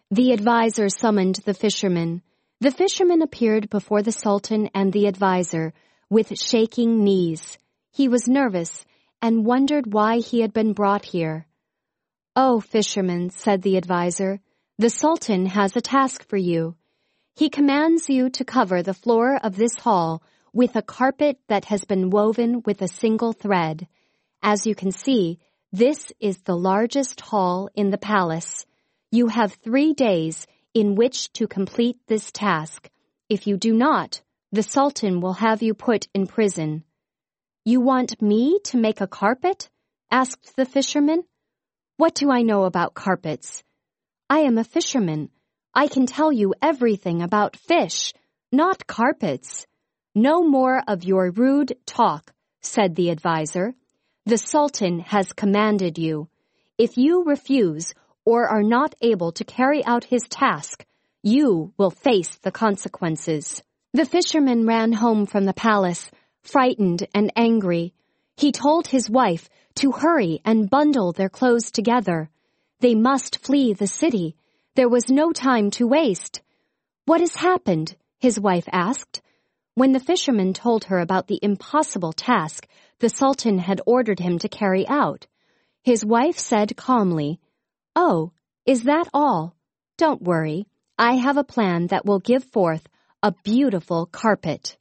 The advisor summoned the fisherman. The fisherman appeared before the Sultan and the advisor with shaking knees. He was nervous and wondered why he had been brought here. "Oh, fisherman," said the advisor, "the Sultan has a task for you. He commands you to cover the floor of this hall with a carpet that has been woven with a single thread. As you can see, this is the largest hall in the palace. You have 3 days in which to complete this task. If you do not, the Sultan will have you put in prison." "You want me to make a carpet?" asked the fisherman. "What do I know about carpets? I am a fisherman. I can tell you everything about fish, not carpets." "No more of your rude talk," said the advisor. "The Sultan has commanded you. If you refuse or are not able to carry out his task, you will face the consequences." The fisherman ran home from the palace, frightened and angry. He told his wife to hurry and bundle their clothes together. They must flee the city. There was no time to waste. "What has happened?" his wife asked. When the fisherman told her about the impossible task the Sultan had ordered him to carry out, his wife said calmly, "Oh, is that all? Don't worry. I have a plan that will give forth a beautiful carpet."